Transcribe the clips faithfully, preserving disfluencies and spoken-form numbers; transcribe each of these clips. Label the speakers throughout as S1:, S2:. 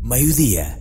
S1: Meio-dia.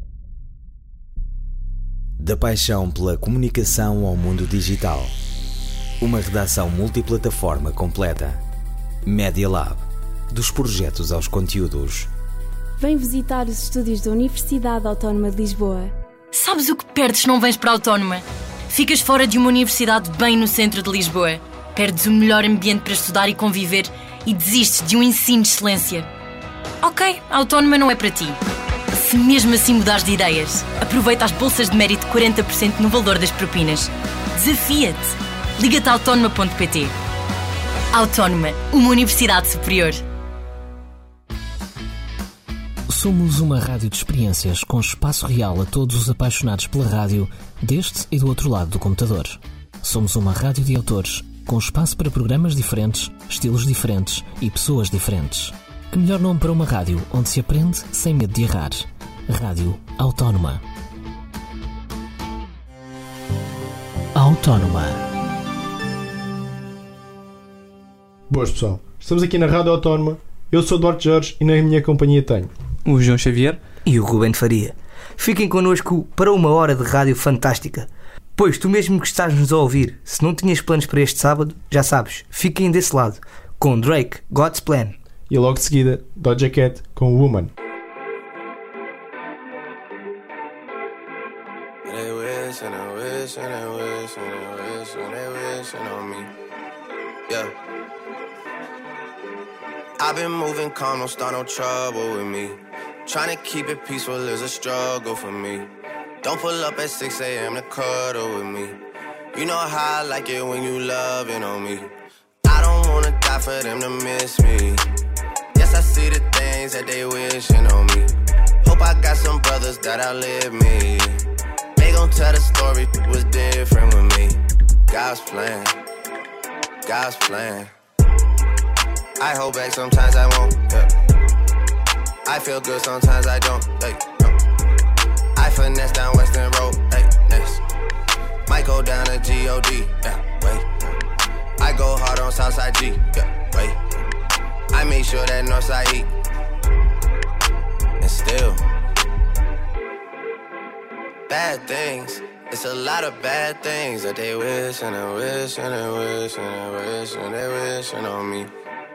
S1: Da paixão pela comunicação ao mundo digital. Uma redação multiplataforma completa. Media Lab. Dos projetos aos conteúdos.
S2: Vem visitar os estúdios da Universidade Autónoma de Lisboa.
S3: Sabes o que perdes se não vens para a Autónoma? Ficas fora de uma universidade bem no centro de Lisboa. Perdes o melhor ambiente para estudar e conviver e desistes de um ensino de excelência. Ok, a Autónoma não é para ti. Se mesmo assim mudares de ideias, aproveita as bolsas de mérito de quarenta por cento no valor das propinas. Desafia-te! Liga-te a autónoma ponto pt. Autónoma, uma universidade superior.
S4: Somos uma rádio de experiências com espaço real a todos os apaixonados pela rádio, deste e do outro lado do computador. Somos uma rádio de autores, com espaço para programas diferentes, estilos diferentes e pessoas diferentes. Que melhor nome para uma rádio onde se aprende sem medo de errar. Rádio Autónoma. Autónoma.
S5: Boas, pessoal. Estamos aqui na Rádio Autónoma. Eu sou o Duarte Jorge e na minha companhia tenho
S6: o João Xavier
S7: e o Rubén Faria. Fiquem connosco para uma hora de rádio fantástica. Pois tu mesmo que estás-nos a ouvir, se não tinhas planos para este sábado, já sabes, fiquem desse lado, com Drake, God's Plan.
S5: E logo de seguida, Doja Cat com Woman.
S8: They wish and they wish and they wish and they wish and they wishing on me. Yeah. I've been moving calm, don't start no trouble with me. Trying to keep it peaceful is a struggle for me. Don't pull up at six a.m. to cuddle with me. You know how I like it when you loving on me. I don't wanna die for them to miss me. Yes, I see the things that they wishing on me. Hope I got some brothers that outlive me. They gon' tell the story was different with me. God's plan, God's plan. I hold back, sometimes I won't, yeah. I feel good, sometimes I don't, hey, no. I finesse down Western Road, hey, next. Might go down to G O D, yeah, wait. I go hard on Southside G, yeah, wait. I make sure that Northside eat. And still bad things. It's a lot of bad things that they wish and they wish and they wish and they wish and they wishing on me.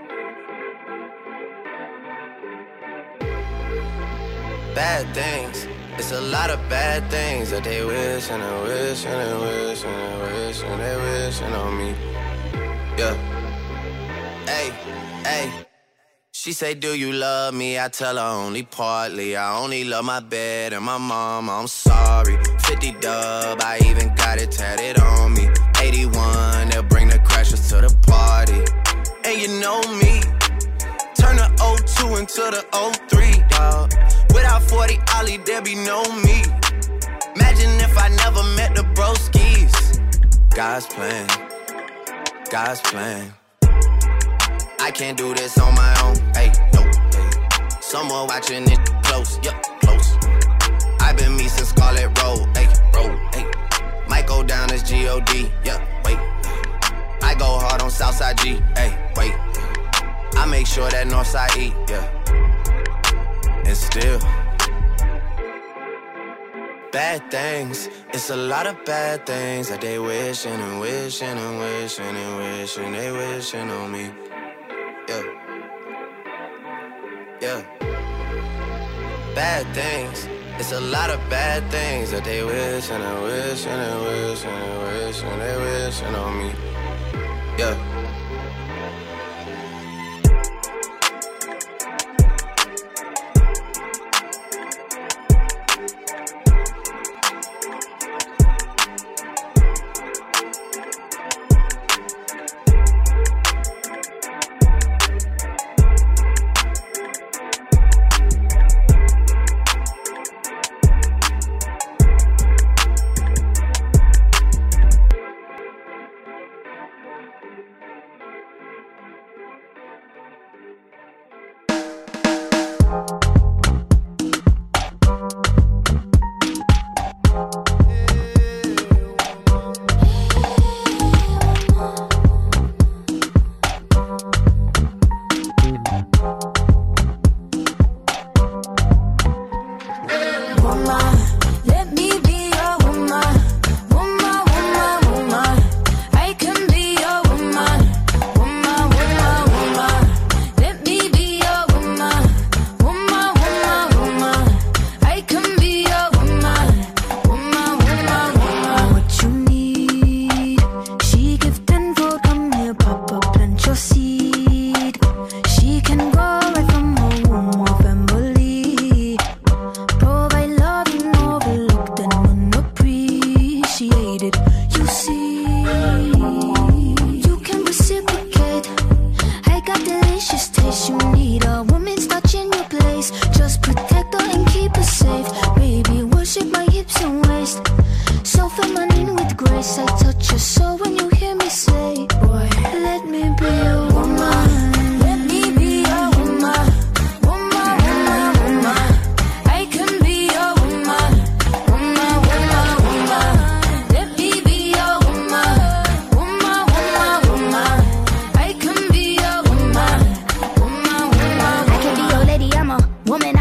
S8: Bad things. It's a lot of bad things that they wish and they wish and they wish and they wish and they wishing on me. Yeah. Hey, hey. She say, do you love me? I tell her only partly. I only love my bed and my mama, I'm sorry. fifty dub, I even got it tatted on me. eighty-one, they'll bring the crashers to the party. And you know me, turn the oh two into the oh three, dawg. Without forty Ollie, there be no me. Imagine if I never met the broskies. God's plan, God's plan. I can't do this on my own, hey, no, hey. Someone watching it close, yup, close. I've been me since Scarlet Road, hey, road, hey. Might go down as G O D, yeah, wait. I go hard on Southside G, hey, wait. I make sure that Northside eat, yeah. And still bad things. It's a lot of bad things that they wishing and wishing and wishing and wishing they wishing on me. Yeah, yeah. Bad things. It's a lot of bad things that they wish and they wish and they wish and they wish and they wishing on me. Yeah.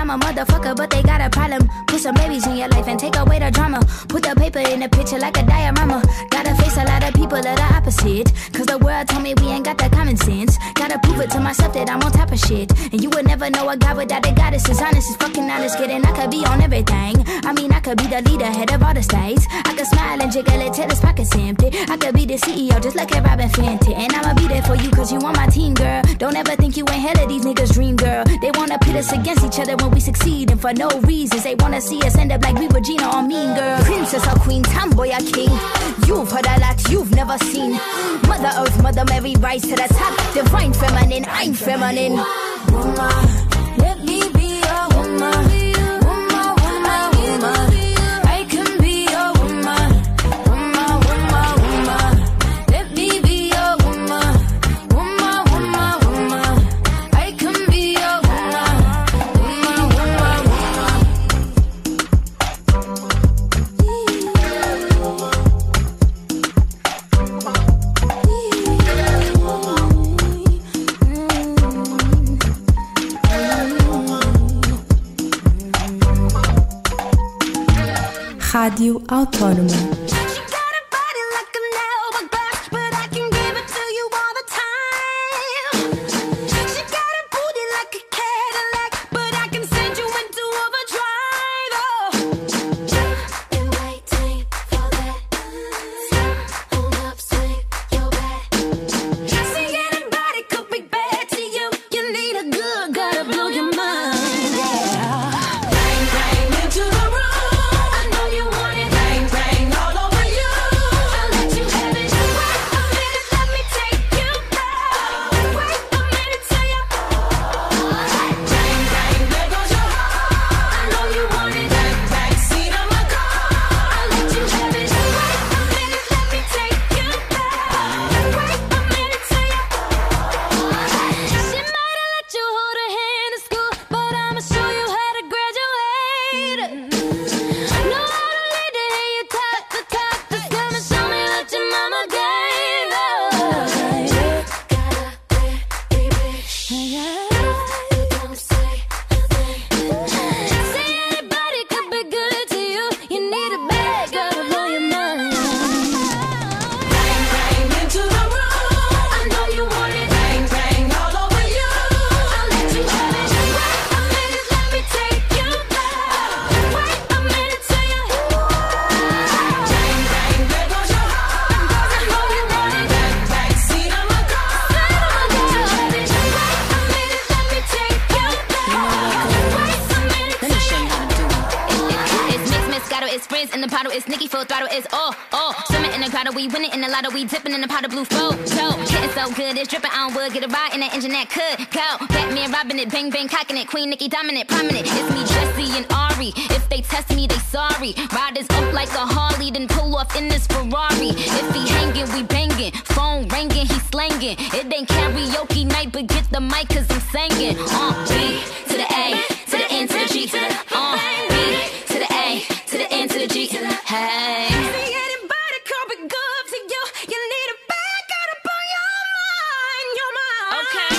S6: I'm a motherfucker, but they got a problem. Put some babies in your life and take away the drama. Put the paper in the picture like a diorama. Gotta face a lot of people that are opposite, cause the world told me we ain't got that common sense. Gotta prove it to myself that I'm on top of shit. And you would never know a guy without a goddess is honest, is fucking honest. Kidding, I could be on everything. I mean, I could be the leader, head of all the states. I could smile and jiggle it till his pockets empty. I could be the C E O just like a Robin Fenty. And I'ma be there for you cause you on my team, girl. Don't ever think you ain't hell of these niggas' dream, girl. They wanna pit us against each other when we succeed, and for no reasons. They wanna see us end up like we Regina or Mean Girl. Princess or queen, tomboy or king. You've heard a lot you've never seen. Mother Earth, Mother Mary, rise to the top. Divine feminine, I'm feminine. Woman, let me be a woman. Woman, woman, woman. I can be a woman. Woman, woman, woman. Let me be a woman. Woman, woman, woman. I can be a woman. Woman, woman,
S2: Rádio Autónoma.
S6: It's Nicki full throttle, it's all, all. Swimming in the grotto, we winning in the lotto, we dipping in the pot of blue flow. So, getting so good, it's dripping on wood. Get a ride in that engine that could go. Batman robbing it, bang bang cocking it. Queen Nicki dominant, prominent. It's me, Jesse and Ari. If they test me, they sorry. Riders up like a Harley, then pull off in this Ferrari. If he hanging, we banging. Phone ringing, he slanging. It ain't karaoke night, but get the mic cause I'm singing. Uh, B to the A, to the N, to the G, to the uh, B to the A, to the N, to the G. Hey. See anybody come be good to you? You need a back out up on your mind, your mind. Okay.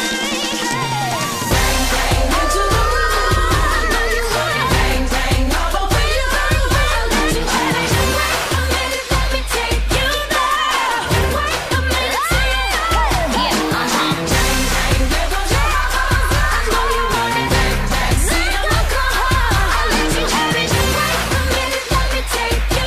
S6: Bang bang into the room. I know you want it. Bang bang all over you. I'll let you have it. Wait a minute, let me take you there. Wait a minute, yeah, uh huh. Bang bang, there goes your heart. I know you want it. Bang bang, see the look on her. I'll let you have it. Wait a minute, let me take you.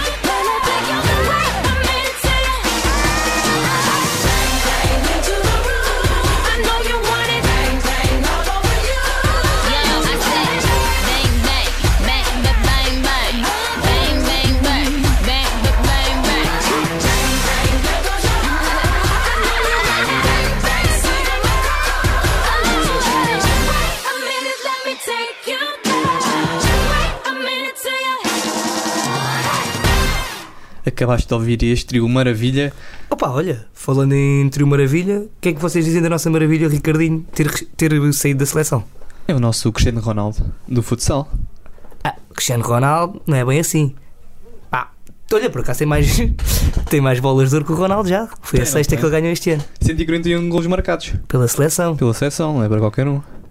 S9: Acabaste de ouvir este trio Maravilha.
S7: Opa, olha, falando em trio Maravilha, o que é que vocês dizem da nossa Maravilha, Ricardinho, ter, ter saído da seleção?
S9: É o nosso Cristiano Ronaldo, do futsal.
S7: Ah, Cristiano Ronaldo não é bem assim. Ah, olha, por acaso tem mais, tem mais bolas de ouro que o Ronaldo já. Foi a sexta que ele ganhou este ano.
S9: cento e quarenta e um golos marcados.
S7: Pela seleção.
S9: Pela seleção, não é para qualquer um.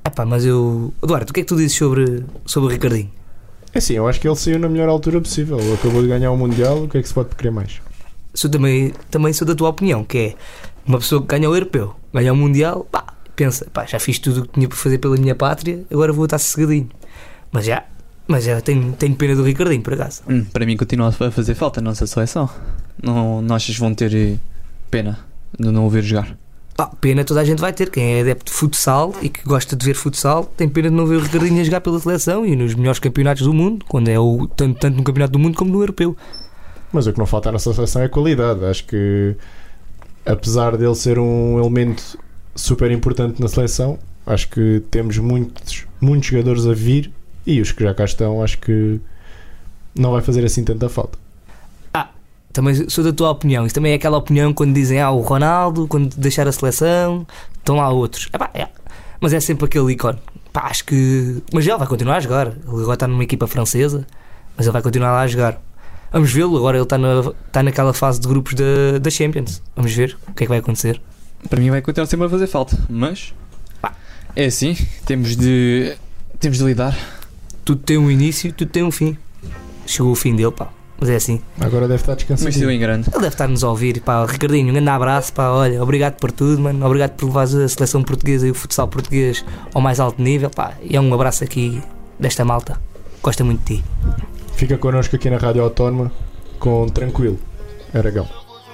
S7: Epá, mas eu... Eduardo, o que é que tu dizes sobre, sobre o Ricardinho?
S5: É assim, eu acho que ele saiu na melhor altura possível. Ele acabou de ganhar o Mundial, o que é que se pode querer mais?
S7: Sou também, também sou da tua opinião, que é uma pessoa que ganha o Europeu, ganha o Mundial, pá, pensa, pá, já fiz tudo o que tinha para fazer pela minha pátria, agora vou estar sossegadinho. Mas já, mas já tenho, tenho pena do Ricardinho, por acaso.
S9: Hum, para mim continua a fazer falta a nossa seleção. Não, não achas que vão ter pena de não o ver jogar?
S7: Ah, pena toda a gente vai ter. Quem é adepto de futsal e que gosta de ver futsal tem pena de não ver o Ricardinho a jogar pela seleção e nos melhores campeonatos do mundo, quando é o, tanto, tanto no campeonato do mundo como no europeu.
S5: Mas o que não falta na nossa seleção é qualidade. Acho que, apesar dele ser um elemento super importante na seleção, acho que temos muitos, muitos jogadores a vir e os que já cá estão, acho que não vai fazer assim tanta falta.
S7: Também sou da tua opinião. Isso também é aquela opinião quando dizem ah, o Ronaldo, quando deixar a seleção, estão lá outros. Epá, é. Mas é sempre aquele ícone. Pá, acho que... Mas ele vai continuar a jogar. Ele agora está numa equipa francesa, mas ele vai continuar lá a jogar. Vamos vê-lo. Agora ele está, na, está naquela fase de grupos da, da Champions. Vamos ver o que é que vai acontecer.
S9: Para mim vai continuar sempre a fazer falta, mas pá, é assim, temos de, temos de lidar.
S7: Tudo tem um início, tudo tem um fim. Chegou o fim dele, pá. Mas é assim.
S5: Agora deve estar descansado.
S9: Mas em grande.
S7: Ele deve estar-nos a ouvir. Pá, Ricardinho, um grande abraço. Pá, olha, obrigado por tudo, mano. Obrigado por levares a seleção portuguesa e o futsal português ao mais alto nível. Pá, e é um abraço aqui desta malta. Gosta muito de ti.
S5: Fica connosco aqui na Rádio Autónoma com Tranquilo, Aragão.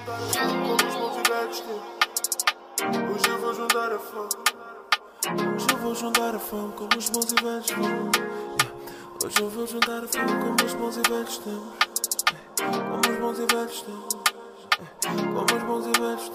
S10: Hoje eu vou juntar a fome. Hoje eu vou juntar a fome como os bons e velhos tempos. Hoje eu vou juntar a fome como os bons e velhos tempos. Como os bons e velhos tempos. Como os bons e velhos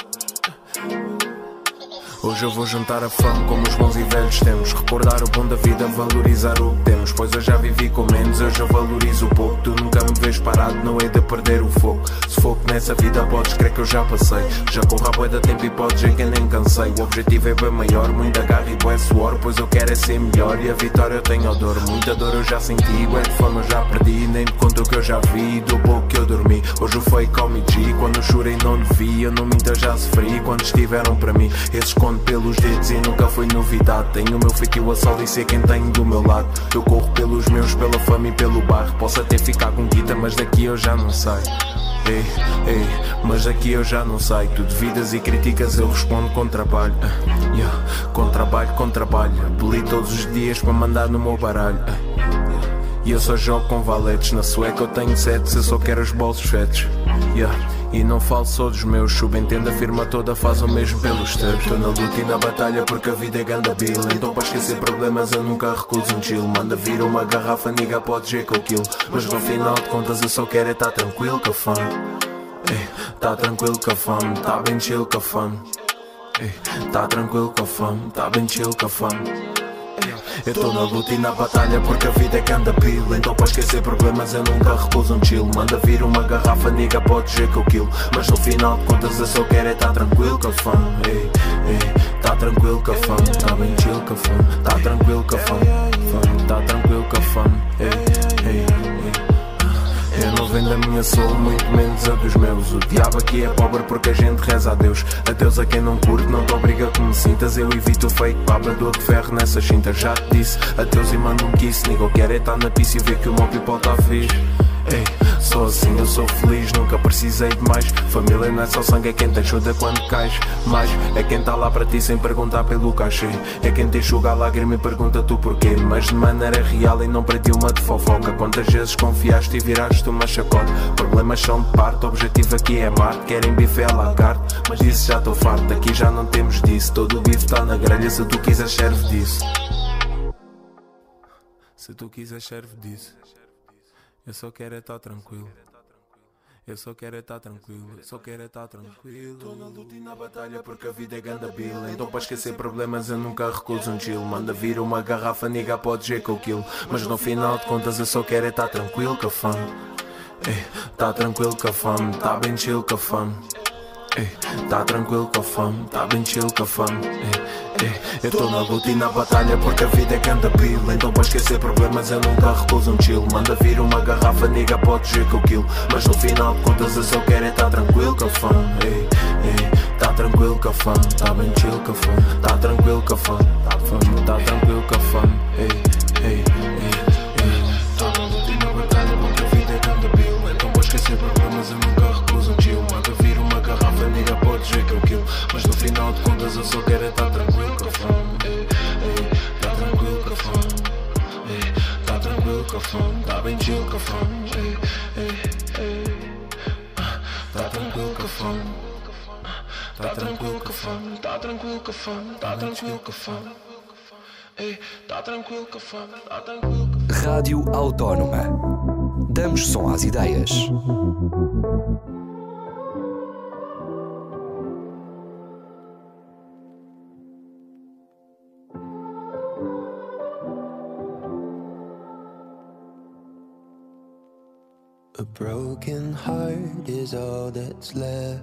S10: tempos. Hoje eu vou juntar a fome como os bons e velhos tempos. Recordar o bom da vida, valorizar o que temos. Pois eu já vivi com menos, hoje eu valorizo o pouco. Tu nunca me vês parado, não hei de perder o fogo. Se fogo nessa vida podes crer que eu já passei. Já corro a bué da tempo e podes ver que eu nem cansei. O objetivo é bem maior, muita garra e bué suor. Pois eu quero é ser melhor e a vitória eu tenho dor. Muita dor eu já senti, bué de fome eu já perdi. Nem te conto o que eu já vi, do pouco que eu dormi. Hoje o fake call me G, quando eu chorei não lhe vi. Eu não minto, eu já sofri quando estiveram para mim. Esses conto pelos dedos e nunca foi novidade. Tenho o meu feitio a sol e sei quem tenho do meu lado. Eu corro pelos meus, pela fama e pelo bairro. Posso até ficar com guita, mas daqui eu já não sei. Ei, ei, mas daqui eu já não sei. Tu duvidas e criticas, eu respondo com trabalho. uh, yeah. Com trabalho, com trabalho. Apeli todos os dias para mandar no meu baralho. uh, yeah. E eu só jogo com valetes. Na sueca eu tenho sete, eu só quero os bolsos fetos. yeah. E não falo só dos meus, subentendo a firma toda faz o mesmo pelos teus. Estou na luta e na batalha porque a vida é ganda bill. Então para esquecer problemas eu nunca recuso um chill. Manda vir uma garrafa, niga, pode ver com aquilo. Mas no final de contas eu só quero é tá tranquilo com a fome. Ei, tá tranquilo com a fome, tá bem chill com a fome. Ei, tá tranquilo com a fome, tá bem chill com a fome. Eu tô na luta e na batalha porque a vida é ganda pila. Então para esquecer problemas eu nunca recuso um chill. Manda vir uma garrafa, niga, pode ver com aquilo. Mas no final de contas eu só quero é tá tranquilo com a fome. Ei, ei, tá tranquilo com a fome, tá bem chill com a fome. Tá tranquilo com a fome, fome, tá tranquilo com a fome. Ei, ei, ei. Eu não vendo a minha soul, muito menos a dos meus. O diabo aqui é pobre porque a gente reza a Deus. A Deus a quem não curte, não te obriga que me sintas. Eu evito o fake baba, dou de ferro nessas cintas. Já te disse, a Deus e mando um kiss. Nigo quer é estar na pista e ver que o meu people tá fixe. Ei, só assim eu sou feliz, nunca precisei de mais. Família não é só sangue, é quem te ajuda quando cais. Mas é quem tá lá para ti sem perguntar pelo cachê. É quem te enxuga a lágrima e pergunta tu porquê. Mas de maneira real e não para ti uma de fofoca. Quantas vezes confiaste e viraste uma chacota. Problemas são de parte, o objetivo aqui é Marte. Querem bife à la carte, mas disso já estou farto. Aqui já não temos disso, todo o bife tá na grelha. Se tu quiseres serve disso. Se tu quiseres serve disso. Eu só quero é estar tranquilo. Eu só quero é estar tranquilo. Eu só quero é estar tranquilo. Tô na luta e na batalha porque a vida é ganda bila. Então para esquecer problemas eu nunca recuso um chill. Manda vir uma garrafa, niga, pode ver com aquilo. Mas no final de contas eu só quero é estar tranquilo com a fome. Ei, tá tranquilo com a fome, tá bem chill com a fome. Ei, tá tranquilo com a fome, tá bem chill com a fome. Ei, ei, eu tô na luta e na batalha porque a vida é ganda pila. Então para esquecer problemas eu nunca recuso um chill. Manda vir uma garrafa, niga, pode ver com aquilo. Mas no final de contas eu só quero é tá tranquilo com a fome. Ei, ei, tá tranquilo com a fome, tá bem chill com a fome. Tá tranquilo com a fome, tá fome, tá tranquilo com a fome. Ei, ei, ei, ei. Tô na luta e na batalha porque a vida é tanta pila. Então vou esquecer problemas, eu nunca recuso um chill. Manda vir uma garrafa, amiga, podes ver que eu kill. Mas no final de contas eu só quero é tá tranquilo com a fome. Ei, ei, tá tranquilo com a fome. Ei, tá tranquilo com a fome, tá bem chill com a fome. Ei, ei, ei. Tá tranquilo com a fome. Tá tranquilo com a fome, tá tranquilo com a fome, tá tranquilo com a fome. Ei, tá tranquilo com a fome, tá tranquilo com a fome.
S1: Rádio Autónoma. Damos som às ideias.
S11: A broken heart is all that's left.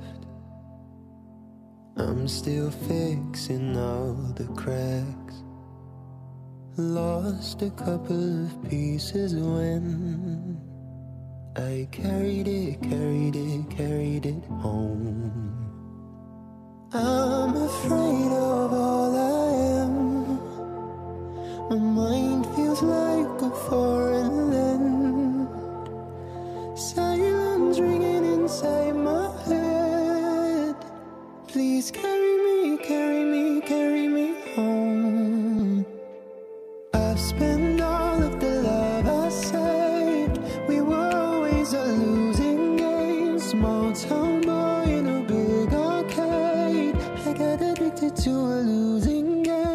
S11: I'm still fixing all the cracks. Lost a couple of pieces when I carried it, carried it, carried it home. I'm afraid of all I am. My mind feels like a foreign land. Silence ringing inside my head. Please carry me, carry me, carry me home. I've spent all of the love I saved. We were always a losing game. Small town boy in a big arcade. I got addicted to a losing game.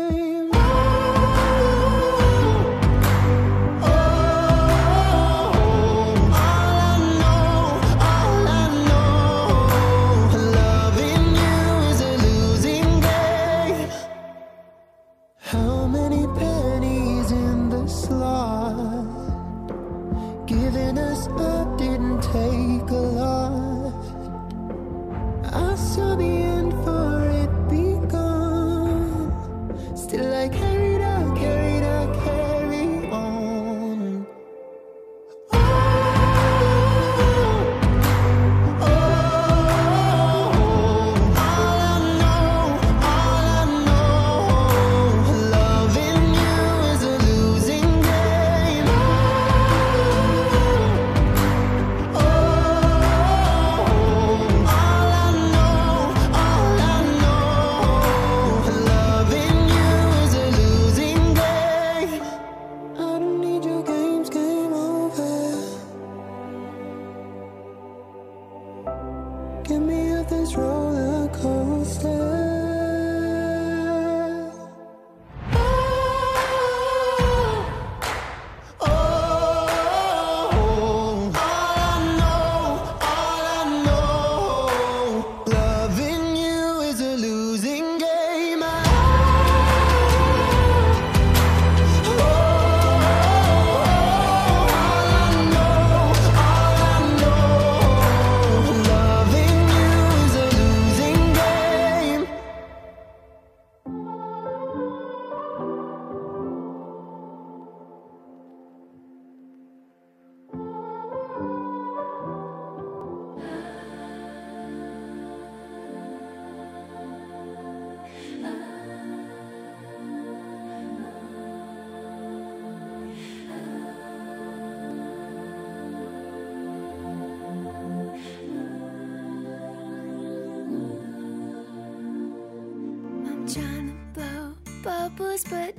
S12: But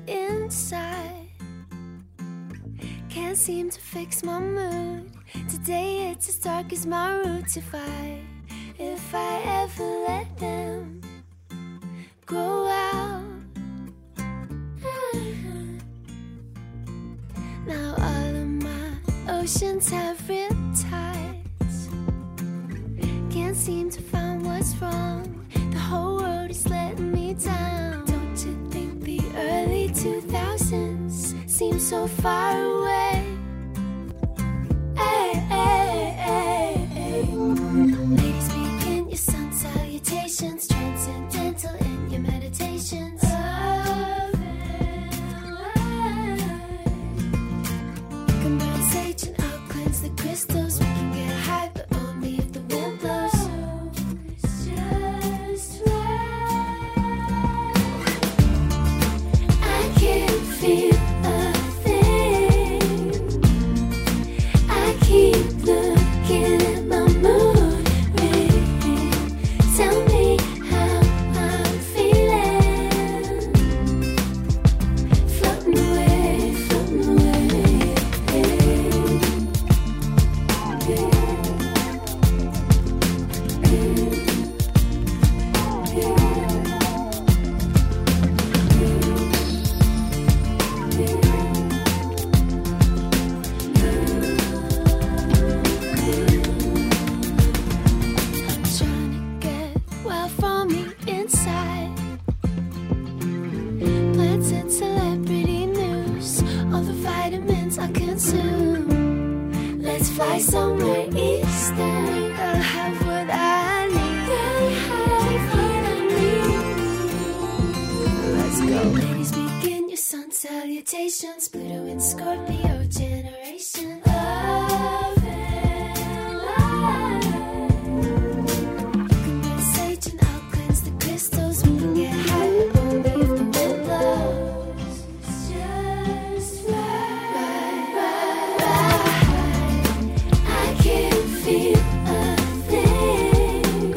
S12: inside can't seem to fix my mood. Today it's as dark as my roots. If I, if I ever let them grow out. Now all of my oceans have riptides. Can't seem to find what's wrong. The whole world is letting me down. Early two thousands seem so far away. Ay, ay, ay, ay. Ladies speaking your sun salutations, transcendental in your meditations. We can burn sage and I'll cleanse the crystals. We can get high, but only if the wind blows. It's just right. I fly somewhere eastern. I'll have what I need. I'll have what I need. Let's go. Ladies, begin your sun salutations. Pluto and Scorpio generation. Love and light. You can burn sage and I'll cleanse the crystals. We can get high, but only if the wind blows. It's just right, right, right. I can't feel a thing.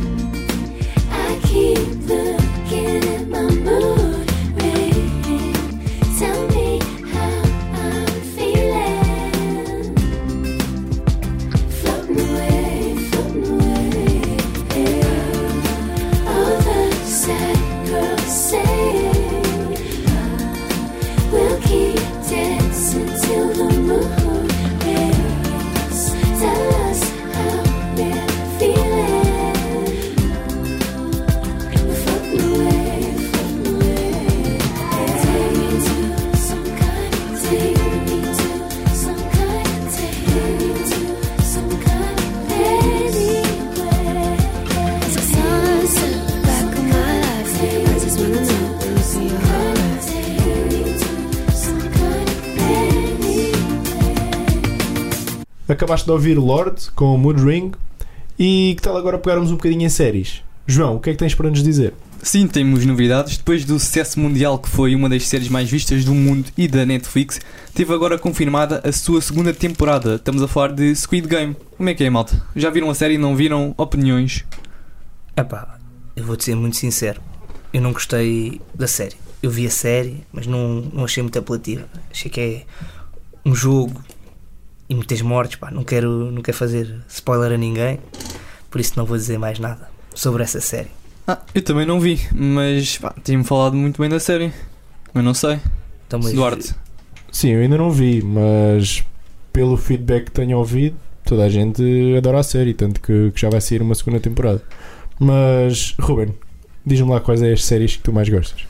S12: I keep looking at my mood ring. Tell me how I'm feeling. Floating away, floating away. All the sad girls say we'll keep dancing till the moon rays. Tell us how we're feeling. We're floating away, floating away. Take me to some kind of, take me to some kind of, take me to some kind of anywhere. It's a sunset back of my life. I just wanna know when you see your heart. Take me to some kind of anywhere.
S5: Acabaste de ouvir Lorde com o Mood Ring. E que tal agora pegarmos um bocadinho em séries? João, o que é que tens para nos dizer?
S9: Sim, temos novidades. Depois do sucesso mundial que foi uma das séries mais vistas do mundo e da Netflix, teve agora confirmada a sua segunda temporada. Estamos a falar de Squid Game. Como é que é, malta? Já viram a série? Não viram? Opiniões?
S7: Epá, eu vou-te ser muito sincero. Eu não gostei da série. Eu vi a série, mas não, não achei muito apelativa. Achei que é um jogo e muitas mortes. Pá, não quero, não quero fazer spoiler a ninguém, por isso não vou dizer mais nada sobre essa série.
S9: Ah, eu também não vi, mas pá, tinha-me falado muito bem da série. Eu não sei.
S7: Então, mas-
S9: Duarte.
S5: Sim, eu ainda não vi, mas pelo feedback que tenho ouvido, toda a gente adora a série, tanto que, que já vai sair uma segunda temporada. Mas, Ruben, diz-me lá quais é as séries que tu mais gostas.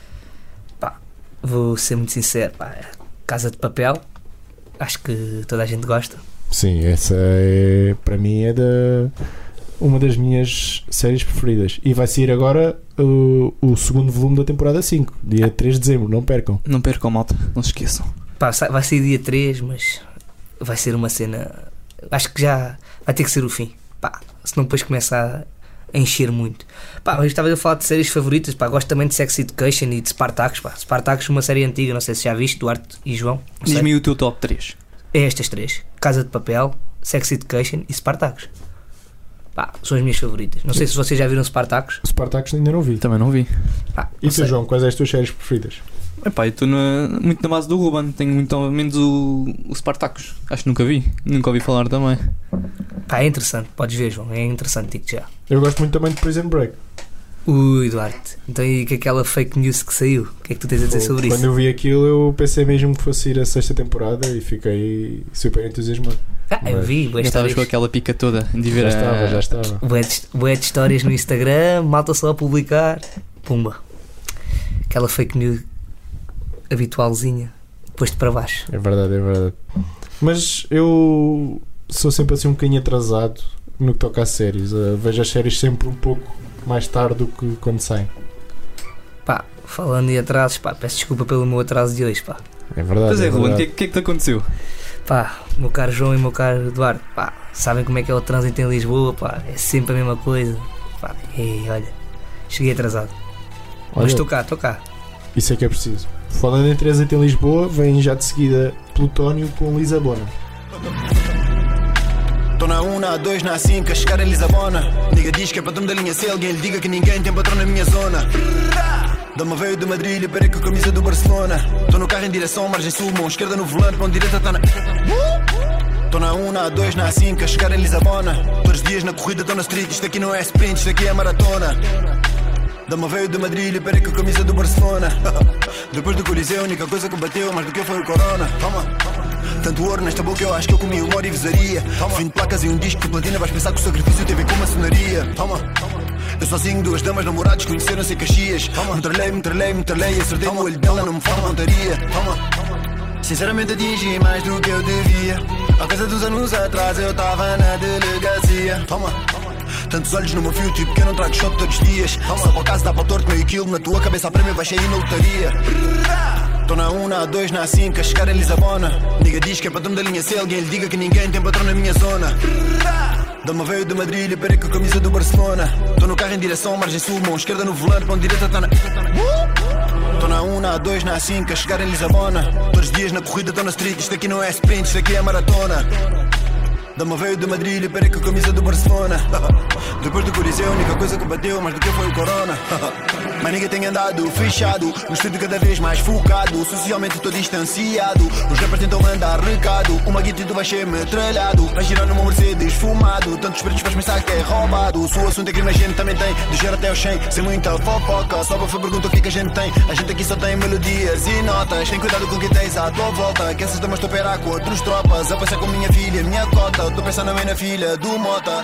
S7: Vou ser muito sincero, pá, Casa de Papel, acho que toda a gente gosta.
S5: Sim, essa é, para mim é da, uma das minhas séries preferidas. E vai sair agora o, o segundo volume da temporada cinco, dia três de dezembro, não percam.
S9: Não percam, malta, não se esqueçam.
S7: Pá, sa- vai sair dia três, mas vai ser uma cena. Acho que já vai ter que ser o fim. Pá, senão depois começa a encher muito. Pá, eu estava a falar de séries favoritas. Pá, gosto também de Sex Education e de Spartacus. Pá, Spartacus, uma série antiga, não sei se já viste, Duarte e João. não sei.
S9: Diz-me o teu top três.
S7: É estas três: Casa de Papel, Sex Education e Spartacus. Pá, são as minhas favoritas. Não sei se vocês já viram Spartacus.
S5: Spartacus ainda não vi.
S9: Também não vi.
S7: Pá,
S5: E
S7: não
S5: tu,
S7: sei.
S5: João, quais é as tuas séries preferidas?
S9: Epá, eu estou muito na base do Ruben. Tenho muito ao menos o, o Spartacus. Acho que nunca vi. Nunca ouvi falar também.
S7: Pá, é interessante, podes ver, João, é interessante, digo já.
S5: Eu gosto muito também de Prison Break.
S7: Ui, Duarte, então e que aquela fake news que saiu? O que é que tu tens a dizer sobre
S5: Quando
S7: isso?
S5: eu vi aquilo, eu pensei mesmo que fosse ir a sexta temporada e fiquei super entusiasmado.
S7: Ah, eu
S5: Mas
S7: vi, boas
S9: Já estavas
S7: histórias.
S9: com aquela pica toda de ver
S5: Já
S9: a...
S5: estava, já estava.
S7: Bué de, bué de histórias no Instagram, malta só a publicar, pumba. Aquela fake news habitualzinha, depois de para baixo.
S5: É verdade, é verdade. Mas eu sou sempre assim um bocadinho atrasado no que toca a séries. Uh, vejo as séries sempre um pouco mais tarde do que quando saem.
S7: Pá, falando em atrasos, pá, peço desculpa pelo meu atraso de hoje, pá.
S5: É verdade.
S9: Pois é,
S5: é
S9: Ruben, o
S5: verdade.
S9: que, é- que é que te aconteceu?
S7: Pá, meu caro João e meu caro Eduardo, pá, sabem como é que é o trânsito em Lisboa, pá, é sempre a mesma coisa. Pá, e olha, cheguei atrasado.
S5: Olha,
S7: Mas estou cá, estou cá.
S5: isso é que é preciso. Falando em trânsito em Lisboa, vem já de seguida Plutónio com Lisabona.
S13: Tô na um, na dois, na cinco, a chegar em Lisabona. Nigga diz que é patrão da linha C, alguém lhe diga que ninguém tem patrão na minha zona. Dama veio de Madrid, liberei com a camisa do Barcelona. Tô no carro em direção, margem sul, mão esquerda no volante, mão direita tá na... Tô na um, na dois, na cinco, a chegar em Lisabona. Todos os dias na corrida, tô na street, isto aqui não é sprint, isto aqui é maratona. Dama veio de Madrid, liberei com a camisa do Barcelona. Depois do Coliseu, a única coisa que bateu mais do que eu foi o Corona. Toma. Tanto ouro nesta boca, eu acho que eu comi uma orivesaria. Fim de placas e um disco de platina, vais pensar que o sacrifício teve com maçonaria. Toma. Eu sozinho, duas damas, namorados, conheceram-se em Caxias. Me tralhei, me tralhei, me tralhei, acertei no olho dela, não me fala montaria. Toma. Sinceramente atingi mais do que eu devia. Há coisa dos anos atrás eu tava na delegacia. Toma, tantos olhos no meu fio, tipo que eu não trago shot todos os dias. Só por acaso dá para o torto meio quilo. Na tua cabeça a prémio baixei na lotaria. Tô na um, na dois, na cinco, a chegar em Lisabona. Niga diz que é patrão da linha C. Alguém lhe diga que ninguém tem patrão na minha zona. Dama veio de Madrid e parei com a camisa do Barcelona. Tô no carro em direção, margem sul, mão esquerda no volante, mão direita tá na... Tô na um, na dois, na cinco, a chegar em Lisabona. Todos os dias na corrida tô na street. Isto aqui não é sprint, isto aqui é maratona. Dama veio de Madrid e parei com a camisa do Barcelona. Depois do Coliseu, a única coisa que bateu mais do que foi o Corona. Mas ninguém tem andado fechado, no estúdio cada vez mais focado. Socialmente estou distanciado, os rappers tentam mandar recado. Uma guita e tu vais ser metralhado. A girar numa Mercedes fumado, tantos pretos vais pensar que é roubado. Se o assunto é crime a gente também tem, de zero até aos cem, sem muita fofoca. Só para pergunta o que é que a gente tem. A gente aqui só tem melodias e notas. Tem cuidado com o que tens à tua volta, que essas damas estou a operar com outros tropas. A passar com minha filha, minha cota. Tô pensando bem na filha do Mota.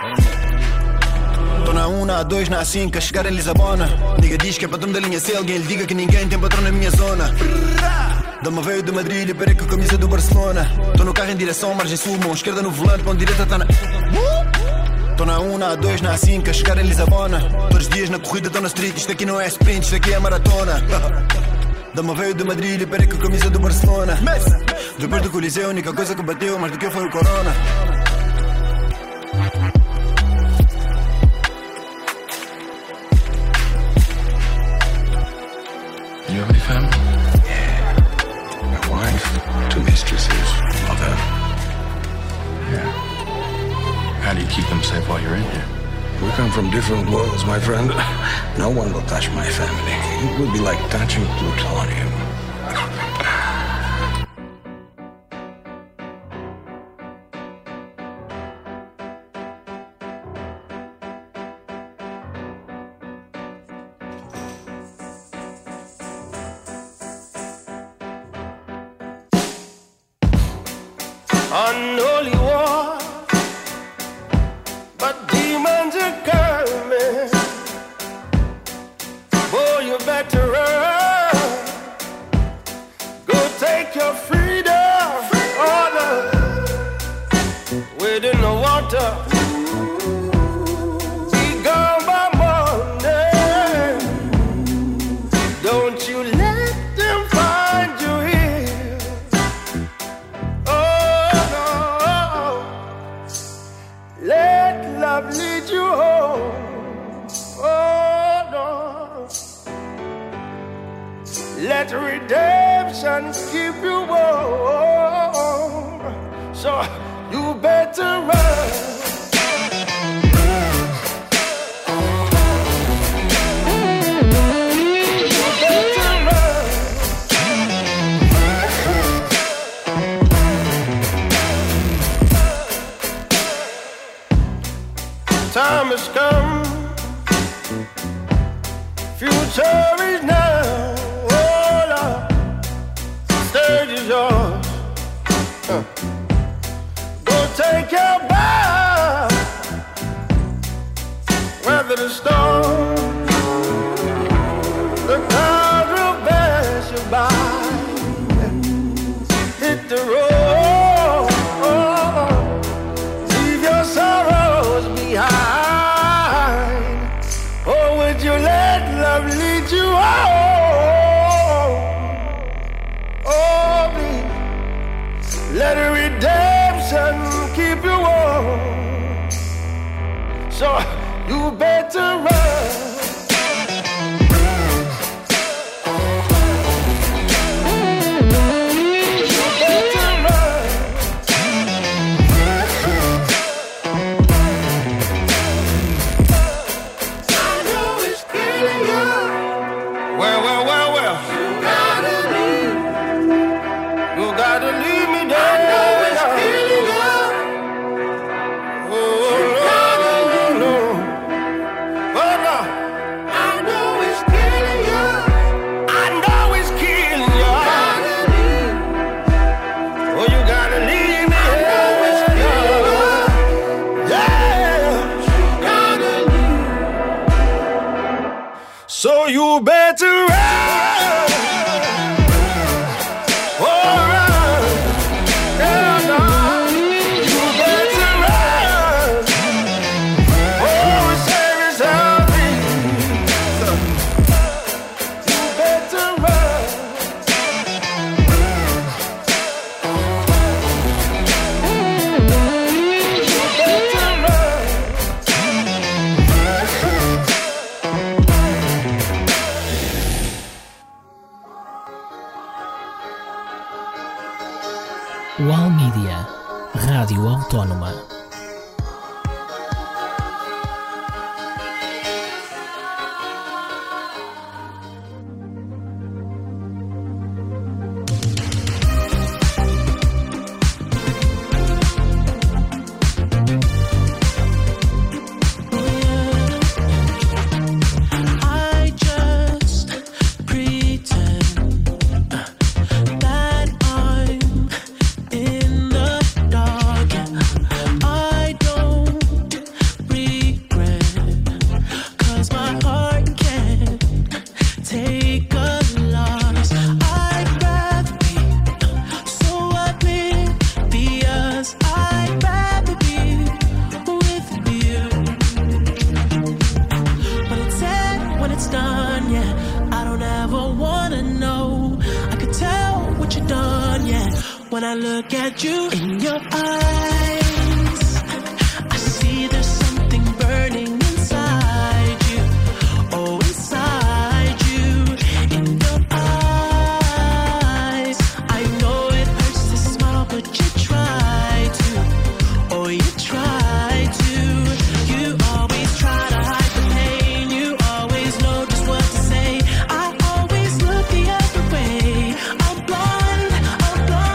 S13: Tô na um, na dois, na cinco, a chegar em Lisabona. Niga diz que é patrão da linha C. Alguém lhe diga que ninguém tem patrão na minha zona. Dama veio de Madrid e parei com a camisa do Barcelona. Tô no carro em direção, margem sul, mão esquerda no volante, mão direita tá na... Tô na um, na dois, na cinco, a chegar em Lisabona. Todos os dias na corrida tô na street. Isto aqui não é sprint, isto aqui é maratona. Dama veio de Madrid e parei com a camisa do Barcelona. Depois do Coliseu, a única coisa que bateu mais do que foi o Corona.
S14: You have any family? Yeah. My wife, two mistresses, mother. Yeah. How do you keep them safe while you're in here?
S15: We come from different worlds, my friend. No one will touch my family. It would be like touching plutonium.
S10: Unholy war, but demons are coming. Boy, you better run. Go take your freedom, order within the water. Be gone by Monday. Don't you let them find you here. Let love lead you home. Oh no. Let redemption keep you warm. So you better run. Time has come, future is now. Oh Lord, stage is yours. Huh. Go take your bow, weather the storm. The clouds will pass you by. Hit the road, leave your sorrows behind. Or would you let love lead you home? Oh, please, let redemption keep you warm. So you better run. So you better run. Oh, run. Yeah, no.
S4: Sevilha, Rádio Autónoma.
S10: When I look at you in your eyes, I see there's something burning inside you. Oh, inside you, in your eyes. I know it hurts to smile, but you try to. Oh, you try to. You always try to hide the pain. You always know just what to say. I always look the other way. I'm blind, I'm blind.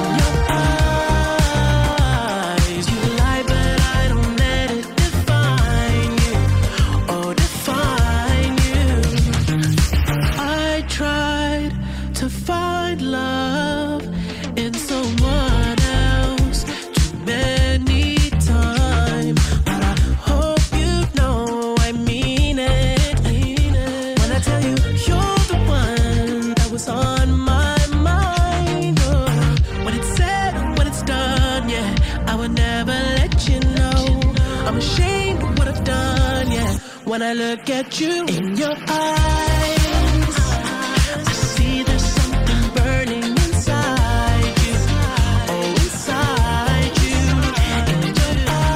S10: When I look at you in your eyes, I see there's something burning inside you. Oh, inside you, in your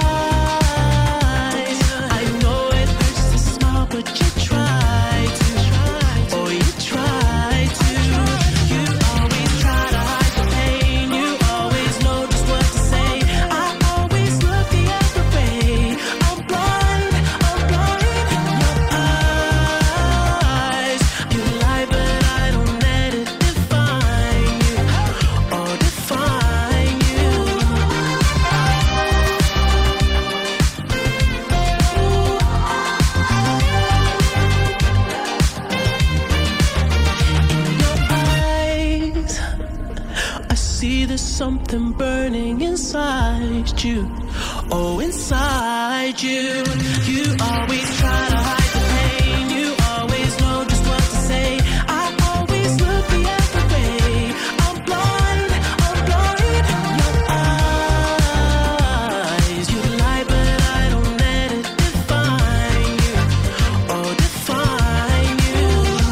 S10: eyes. I know it hurts to smile, but you try to. Oh, you try to. You always try to hide the pain. You always know just what to say. I always look the other way. I'm blind, I'm blind. Something burning inside you. Oh, inside you. You always try to hide the pain. You always know just what to say. I always look the other way. I'm blind, I'm blind. Your eyes, you lie, but I don't let it define you. Oh, define you.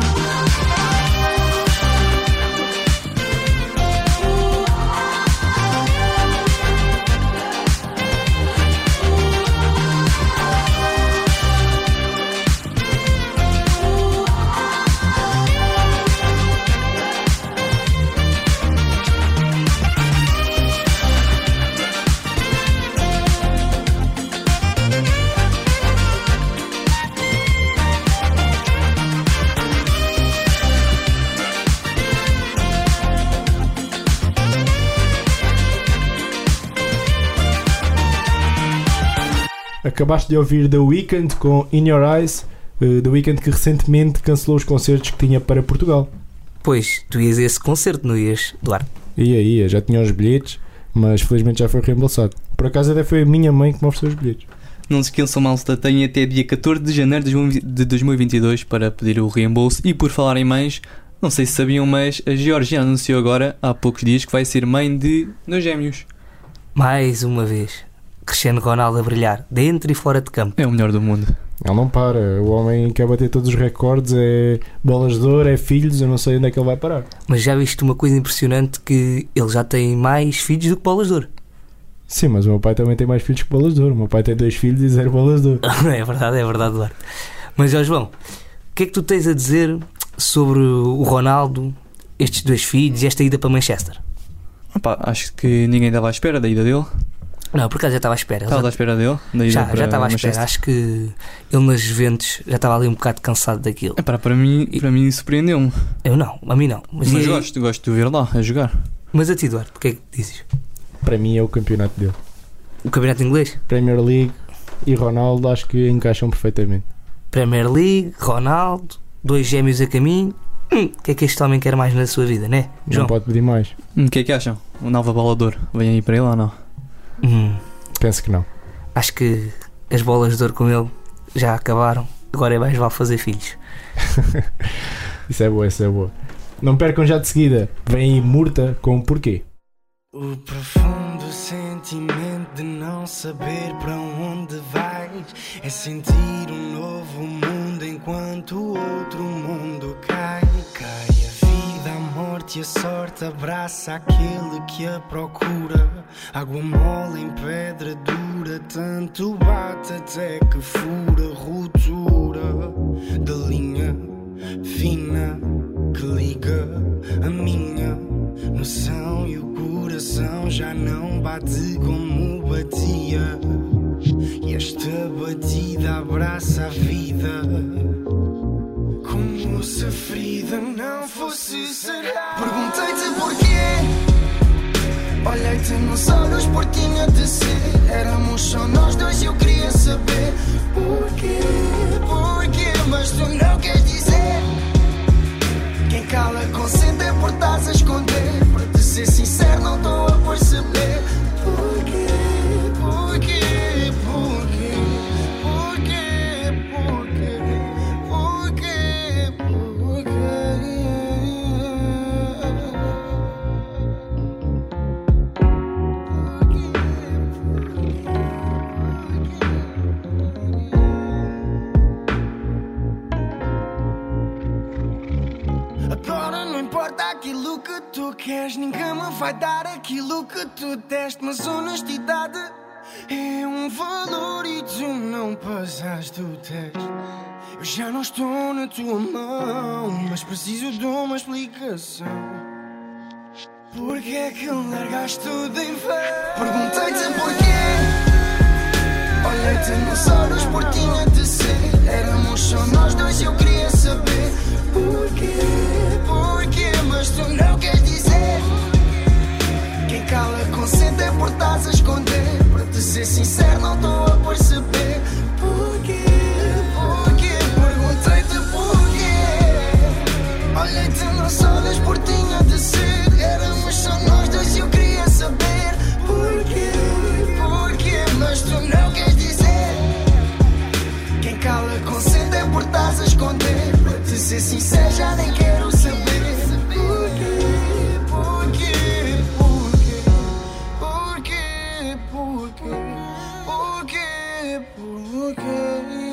S5: Acabaste de ouvir The Weeknd com In Your Eyes, uh, The Weeknd que recentemente cancelou os concertos que tinha para Portugal.
S7: Pois, tu ias a esse concerto, não ias, Duarte?
S5: Ia, ia, já tinha os bilhetes, mas felizmente já foi reembolsado. Por acaso até foi a minha mãe que me ofereceu os bilhetes.
S9: Não se esqueçam, malta, tem até dia catorze de janeiro de dois mil e vinte e dois para pedir o reembolso. E por falar em mães, não sei se sabiam, mas a Geórgia anunciou agora, há poucos dias, que vai ser mãe de dois gêmeos.
S7: Mais uma vez, Cristiano Ronaldo a brilhar, dentro e fora de campo.
S9: É o melhor do mundo.
S5: Ele não para, o homem quer bater todos os recordes, é bolas de ouro, é filhos, eu não sei onde é que ele vai parar.
S7: Mas já viste uma coisa impressionante, que ele já tem mais filhos do que bolas de ouro.
S5: Sim, mas o meu pai também tem mais filhos que bolas de ouro. O meu pai tem dois filhos e zero bolas de ouro.
S7: É verdade, é verdade, Duarte. Mas, ó João, o que é que tu tens a dizer sobre o Ronaldo, estes dois filhos e esta ida para Manchester?
S9: Opa, acho que ninguém estava à espera da ida dele.
S7: Não, por acaso já estava à espera.
S9: Estava à espera dele? Da ida
S7: Já,
S9: para
S7: já estava à espera.
S9: Manchester.
S7: Acho que ele nas Juventus já estava ali um bocado cansado daquilo.
S9: É, para, para mim, para mim surpreendeu-me.
S7: Eu não, a mim não.
S9: Mas, mas gosto, gosto de o ver lá a jogar.
S7: Mas a ti, Eduardo, o que é que dizes?
S5: Para mim é o campeonato dele.
S7: O campeonato inglês?
S5: Premier League e Ronaldo acho que encaixam perfeitamente.
S7: Premier League, Ronaldo, dois gêmeos a caminho. Hum, o que é que este homem quer mais na sua vida, né, João?
S5: Não pode pedir mais.
S9: O que é que acham? O nova bola de ouro vem aí para ele ou não?
S7: Hum.
S5: Penso que não.
S7: Acho que as bolas de ouro com ele já acabaram. Agora é mais vale fazer filhos.
S5: Isso é boa, isso é boa. Não percam já de seguida. Vem aí Murta com o porquê.
S16: O profundo sentimento de não saber para onde vais é sentir um novo mundo enquanto o outro mundo cai. Cai a vida, a morte e a sorte abraça aquele que a procura. Água mole em pedra dura, tanto bate até que fura. Ruptura da linha fina que liga a minha noção e o coração já não bate como batia. E esta batida abraça a vida como se a ferida não fosse sarar. Perguntei-te porquê, olhei-te nos olhos por tinha de ser. Éramos só nós dois e eu queria saber porquê, porquê, mas tu não queres dizer. Quem cala consente é por estás a esconder. Para te ser sincero não estou a perceber porquê, porquê, porquê, porquê, porquê, porquê, Agora não importa aquilo que tu queres, ninguém me vai dar aquilo que tu deste. Mas honestidade é um valor e tu não passaste o teste. Eu já não estou na tua mão, mas preciso de uma explicação. Porquê é que largaste tudo em vão? Perguntei-te porquê, olhei-te nos olhos por tinha de ser. Éramos só nós dois e eu queria saber porquê, porquê, mas tu não queres dizer. Quem cala consente é por estás a esconder. Para te ser sincero não estou a perceber porquê, porquê. Perguntei-te porquê, olhei-te nos olhos por tinha de ser. Éramos só nós dois e eu queria saber porquê, porquê, mas tu não queres dizer. Quem cala consente é por estás a esconder. Para te ser sincero já nem quero saber porquê, porquê, porquê, porquê, porquê, porquê, porquê.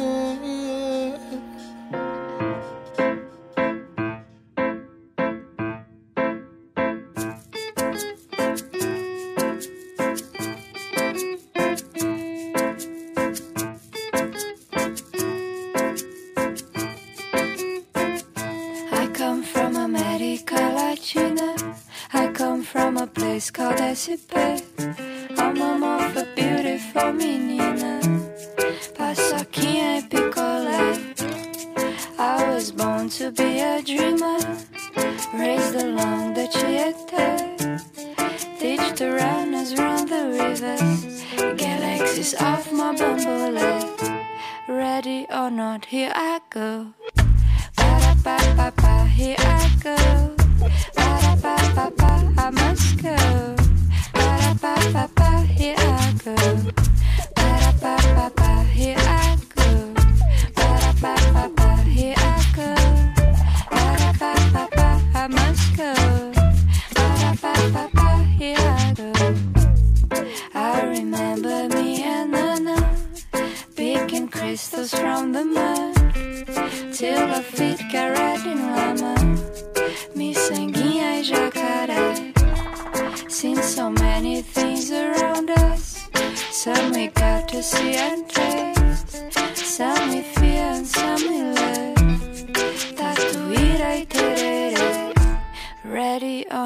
S12: Place called S C P. I'm a mofa beautiful menina, paçoquinha e picolé. I was born to be a dreamer, raised along the Chiete. Teach the runners round the rivers, galaxies off my bumblebee. Ready or not, here I go. Ba-da-ba-ba-ba, here I go. Ba-da-ba-ba-ba, I must go. Ba-da-ba-ba-ba, here I go. Ba-da-ba-ba-ba, here I go. Ba-da-ba-ba-ba, here I go. Ba-da-ba-ba-ba, I must go. Ba-da-ba-ba-ba, here I go. I remember me and Nana picking crystals from the mud till our feet got red in lama. Miçanguinha e jacaré. Seen so many things around us, some we got to see and taste, some we fear and some we love. Tatuíra e tererê, ready or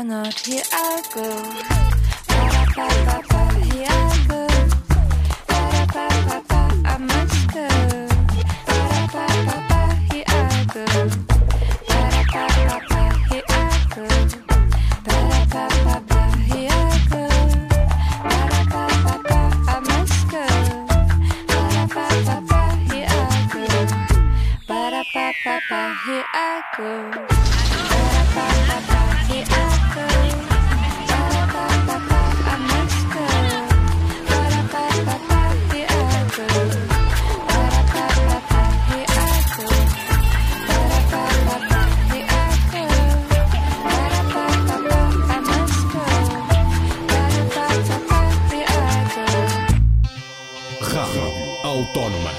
S17: or not, here I go. Ba-da-ba-ba-ba, here I go. Ba-da-ba-ba-ba, I must go. Ba-da-ba-ba-ba, here I go. Ba-da-ba-ba-ba, here I go. Ba-da-ba-ba-ba, here I go. Ba-da-ba-ba-ba, I must go. Ba-da-ba-ba-ba, here I go. Ba-da-ba-ba-ba, here I go. Ba-da-ba-ba-ba, here I go. Ba-da-ba-ba-ba, I must go. Ba-da-ba-ba-ba, here I go. Ba-da-ba-ba-ba, here I go. Ba-da-ba-ba-ba, here I go. Ba-da-ba-ba-ba, I must go. Ba-da-ba-ba-ba, here I go.
S18: Rádio Autónoma.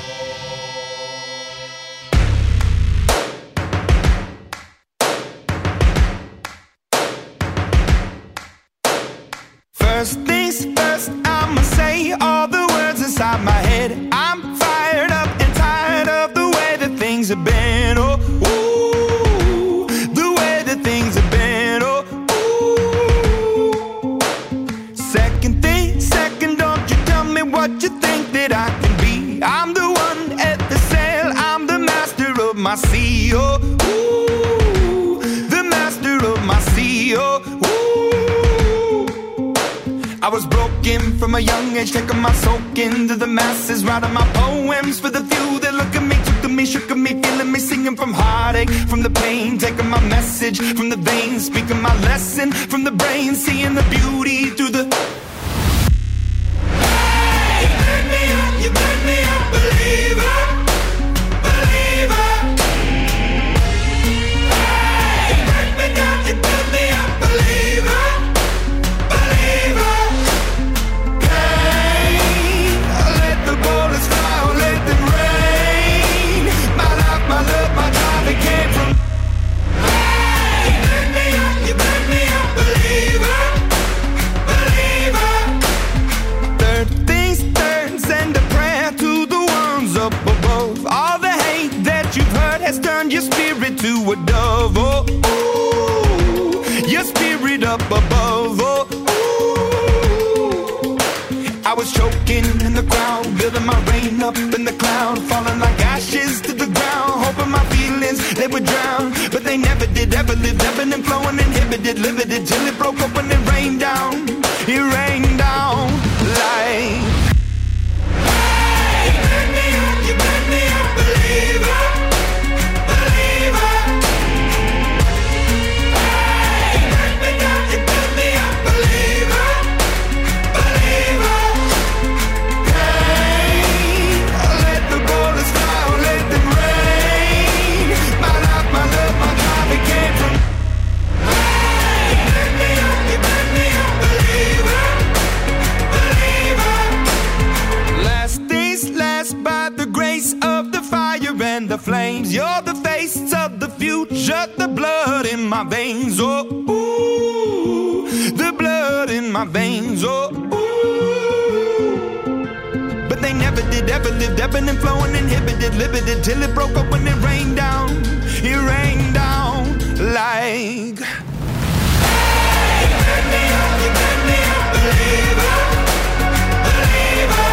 S19: First things first, I'ma say all the words inside my head. I'm fired up and tired of the way that things have been. Oh, ooh, the way that things have been. Oh, ooh. Second thing, second, don't you tell me what you think that I can be. I'm the one at the sail, I'm the master of my sea. Oh, ooh, the master of my sea. Oh, ooh. I was broken from a young age, taking my soak into the masses, writing my poems for the few that look at me, took to me, shook at me, feeling me, singing from heartache, from the pain, taking my message from the veins, speaking my lesson from the brain, seeing the beauty through the. Hey, you burn me up, you burn me up, believer, believer. Hey, you burn me down, you burn me up, believer, believer. Your spirit to a dove, oh, ooh, your spirit up above, oh, ooh. I was choking in the crowd, building my rain up in the cloud, falling like ashes to the ground, hoping my feelings, they would drown, but they never did, ever lived, ebbing and flowing, inhibited, limited, till it broke up when it rained down, it rained down like. Hey, you burn me up, you burn me up, believer. The flames, you're the face of the future, the blood in my veins, oh, ooh, the blood in my veins, oh, ooh. But they never did, ever lived, ebbing and flowing, inhibited, limited, till it broke up when it rained down, it rained down like. Hey, you burn me up, you burn me up, believer, believer.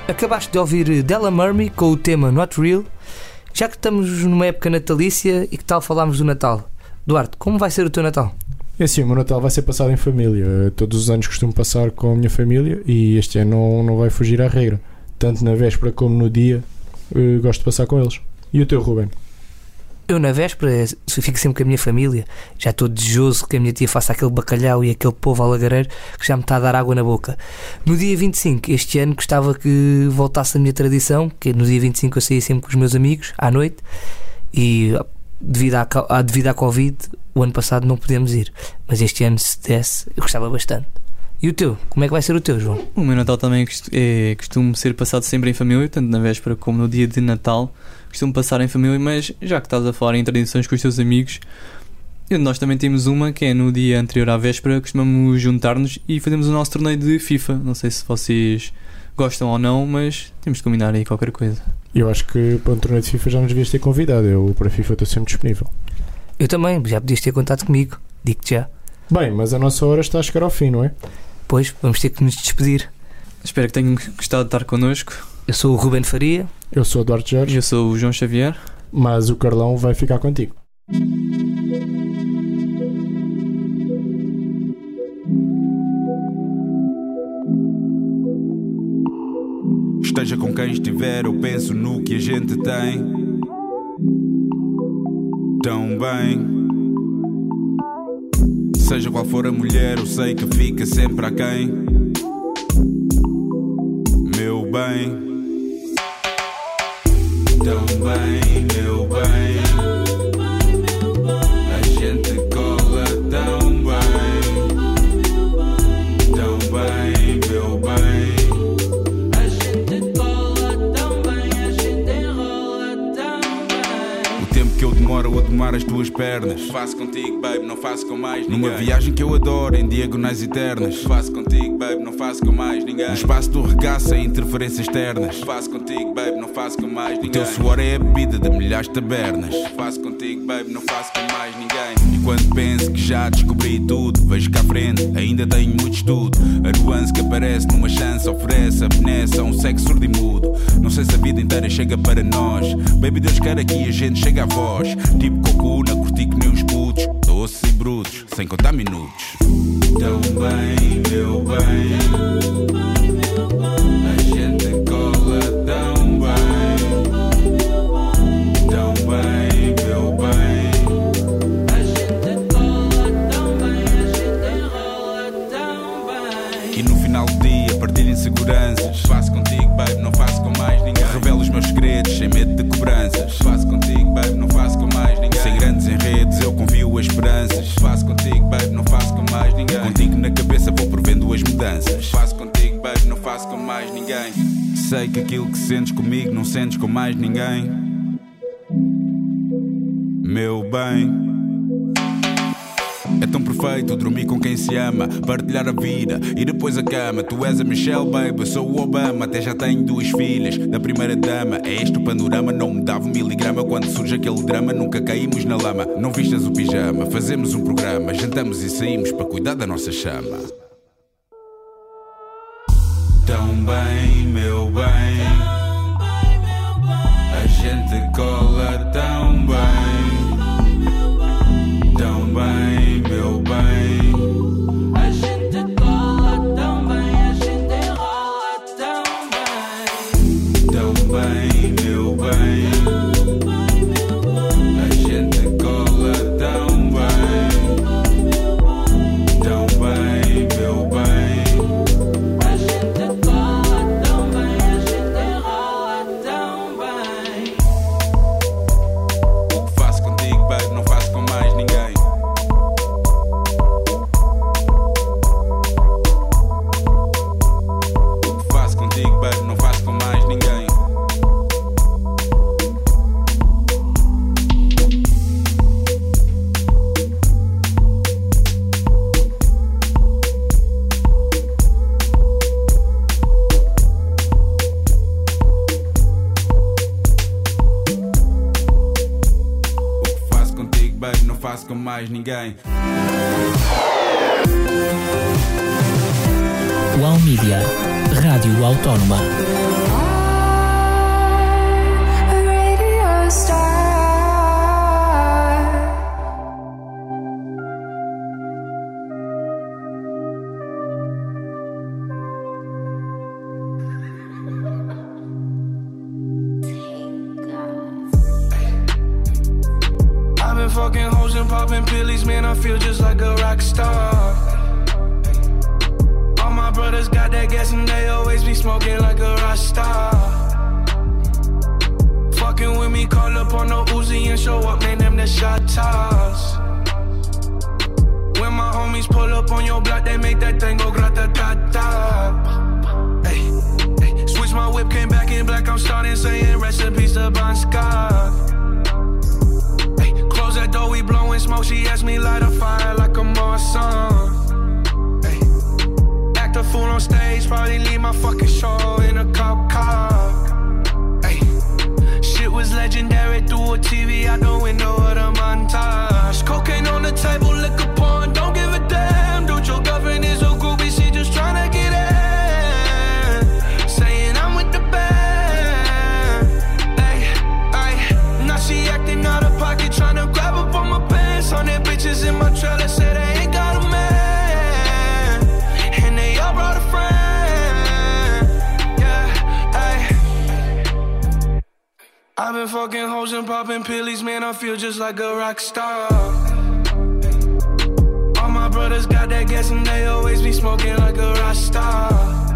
S7: Acabaste de ouvir Della Murray com o tema Not Real. Já que estamos numa época natalícia, e que tal falarmos do Natal? Duarte, como vai ser o teu Natal?
S5: É assim, o meu Natal vai ser passado em família. Todos os anos costumo passar com a minha família e este ano não, não vai fugir à regra. Tanto na véspera como no dia, gosto de passar com eles. E o teu, Ruben?
S7: Eu na véspera fico sempre com a minha família. Já estou desejoso que a minha tia faça aquele bacalhau e aquele povo alagareiro que já me está a dar água na boca. No dia vinte e cinco, este ano, gostava que voltasse a minha tradição, que no dia vinte e cinco eu saía sempre com os meus amigos à noite e devido à, à, devido à Covid o ano passado não podemos ir, mas este ano, se desse, eu gostava bastante. E o teu? Como é que vai ser o teu, João?
S9: O meu Natal também é, costumo ser passado sempre em família, tanto na véspera como no dia de Natal. Costumo passar em família, mas já que estás a falar em tradições com os teus amigos, nós também temos uma que é no dia anterior à véspera, costumamos juntar-nos e fazemos o nosso torneio de FIFA. Não sei se vocês gostam ou não, mas temos de combinar aí qualquer coisa.
S5: Eu acho que para um torneio de FIFA já nos devias ter convidado. Eu para FIFA estou sempre disponível.
S7: Eu também, já podias ter contato comigo, digo-te já.
S5: Bem, mas a nossa hora está a chegar ao fim, não é?
S7: Pois, vamos ter que nos despedir.
S9: Espero que tenham gostado de estar connosco.
S7: Eu sou o Ruben Faria.
S5: Eu sou o Eduardo Jorge.
S9: Eu sou o João Xavier.
S5: Mas o Carlão vai ficar contigo.
S19: Esteja com quem estiver, eu penso no que a gente tem tão bem. Seja qual for a mulher, eu sei que fica sempre aquém. Meu bem, tão bem, meu bem. A gente cola tão bem, tão bem, meu bem. A gente cola tão bem, a gente enrola tão bem. O tempo que eu demoro a tomar as tuas pernas, faço contigo, baby, não faço com mais ninguém. Numa viagem que eu adoro, em diagonais eternas, faço contigo, baby, não faço com mais ninguém. No espaço do regaço, sem interferências externas, faço contigo, baby, não faço com mais ninguém. O teu suor é a bebida de milhares de tabernas, faço contigo, baby, não faço com mais ninguém. E quando penso que já descobri tudo, vejo cá à frente, ainda tenho muito estudo. A nuance que aparece numa chance oferece a benesse a um sexo surdo e mudo. Não sei se a vida inteira chega para nós, baby, Deus quer aqui a gente chega à voz. Tipo cocuna, curti que nem uns putos, doces e brutos, sem contar minutos. Tão bem, meu bem. A gente cola tão bem, tão bem, meu bem. A gente cola tão bem, a gente enrola tão bem. E no final do dia partilho inseguranças, faço contigo, baby, não faço com mais ninguém. Revelo os meus segredos sem medo de cobranças, faço contigo, baby, não faço com mais ninguém. Sem grandes enredos eu confio as esperanças, faço contigo, baby, não faço com mais ninguém. Contigo na cabeça vou prevendo as mudanças, faço contigo, baby, não faço com mais ninguém. Sei que aquilo que sentes comigo não sentes com mais ninguém. Meu bem, é tão perfeito dormir com quem se ama, partilhar a vida e depois a cama. Tu és a Michelle, baby, eu sou o Obama. Até já tenho duas filhas da primeira dama. É este o panorama, não me dava um miligrama. Quando surge aquele drama, nunca caímos na lama. Não vistas o pijama, fazemos um programa, jantamos e saímos para cuidar da nossa chama. Tão bem, meu bem. A gente cola tão bem, tão bem, meu bem. A gente cola tão bem, a gente enrola tão bem. Tão bem, meu bem. A gente cola tão bem, tão bem, meu bem. A gente cola tão bem, a gente enrola tão bem. O que faço contigo, baby, não faço com mais ninguém. O que faço contigo, baby, não faço com mais ninguém. O que faço contigo, baby, não faço com mais ninguém.
S4: Wow Media, Rádio Autónoma.
S10: popping pillies, man, I feel just like a rock star. All my brothers got that gas and they always be smoking like a rock star. Fucking with me, call up on the Uzi and show up, man, them the shot toss. When my homies pull up on your block, they make that thing go grata-ta-ta. Hey, hey, switch my whip, came back in black, I'm starting saying recipes to Bon Scott. Hey, close that door, we blowing smoke, she asked me light a fire like a Marsan. Hey, act a fool on stage, probably leave my fucking show in a cop car. Shit was legendary through a T V out the window of the montage. Cocaine on the table, liquor porn, don't give a damn. Dude, your girlfriend is a groupie, she just tryna get in. Saying I'm with the band. Ay, ay, now she acting out of pocket, tryna grab up on my pants. On their bitches in my trailer, say they ain't got a man. And they all brought a friend. I've been fucking hoes and popping pillies, man, I feel just like a rock star. All my brothers got that gas and they always be smoking like a rock star.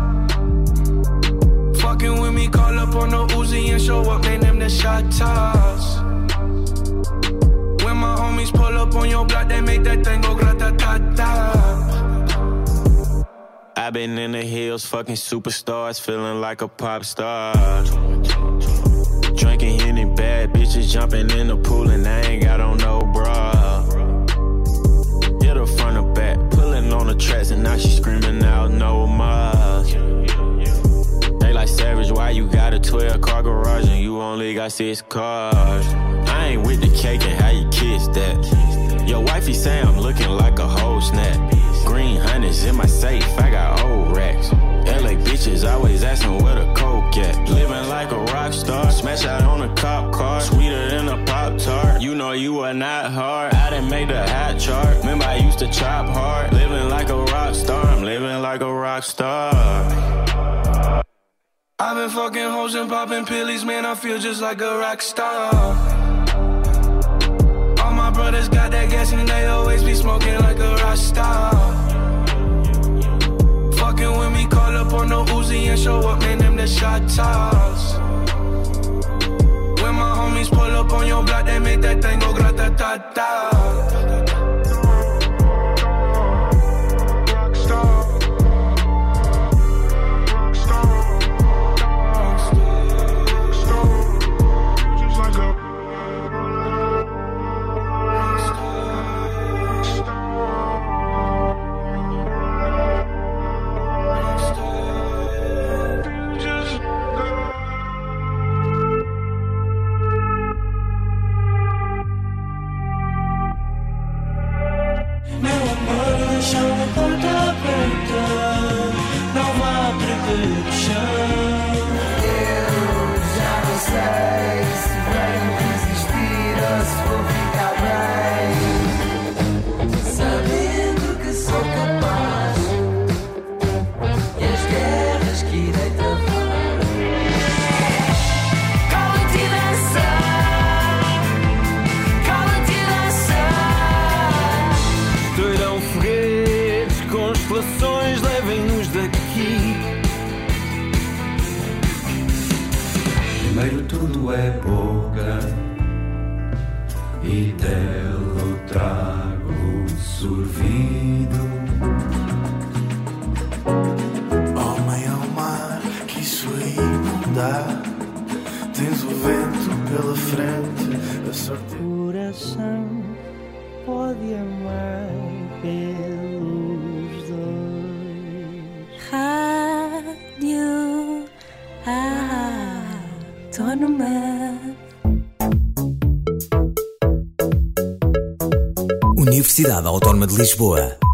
S10: Fucking with me, call up on the Uzi and show up, man, them the shot toss. When my homies pull up on your block, they make that thing go grata-ta-ta.
S20: I've been in the hills, fucking superstars, feeling like a pop star. Drinking Henny, bad bitches jumping in the pool and I ain't got on no bra. Hit her front or back, pulling on the tracks and now she screaming out no more. They like Savage, why you got a twelve car garage and you only got six cars? I ain't with the cake and how you kiss that. Your wifey say I'm looking like a whole snap. Green hundreds in my safe, I got old racks. L A bitches always asking where the coke at. Living like a rock star, smash out on a cop car. Sweeter than a Pop-Tart, you know you are not hard. I done made the hot chart, remember I used to chop hard. Living like a rock star, I'm living like a rock star.
S10: I've been fucking hoes and popping pillies, man, I feel just like a rock star. All my brothers got that gas and they always be smoking like a rock star. Fucking with me, call up on the Uzi and show up, man, them the shot toss. When my homies pull up on your block, they make that thing go grata-ta-ta.
S11: Primeiro tudo é boca e dela o trago sorvido.
S10: Homem ao mar, que isso aí não dá. Tens o vento pela frente, a sorte.
S11: O coração pode amar pelos dois.
S12: Rádio Autónoma.
S1: Universidade Autónoma de Lisboa.